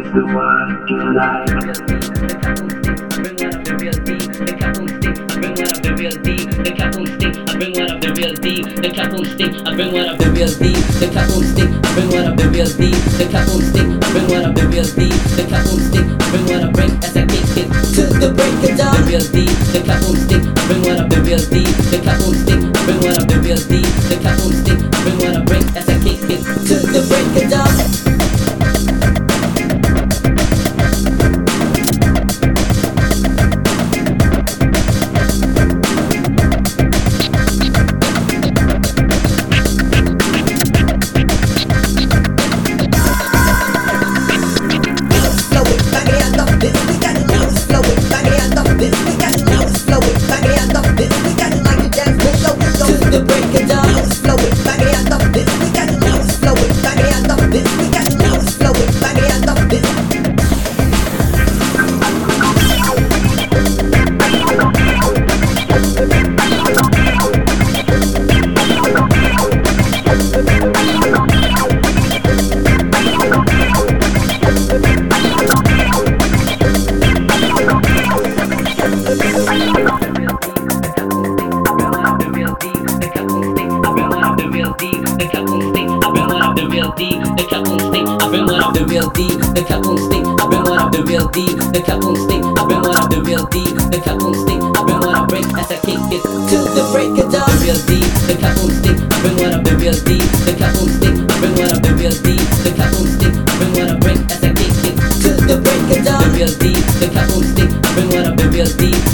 the one you like. The cap on stick, I bring what I've been real deep. The cap on stick, I bring what I've been real deep. The cap on stick, I bring what I've been real deep. The cap on stick, I bring what I bring as I kick it to the break of dawn. Real deep. The cap on stick, I bring what I've been real deep. The cap on stick, I bring what I've been real deep. The cap on stick, I bring what I bring as I kick it to the break of dawn. The cap on stick, I bring what I've been real deep. The cap on stick, I bring what I've been real deep. The cap on stick, I bring what I've been real deep. The cap on stick, I bring what I bring as I kick it to the break of dawn. Real deep. The cap on stick, I bring what I've been real deep. The cap on stick, I bring what I've been real deep. The cap on stick, I bring what I bring as I kick it to the break of dawn. Real deep. The cap on stick, I bring what I've been real deep.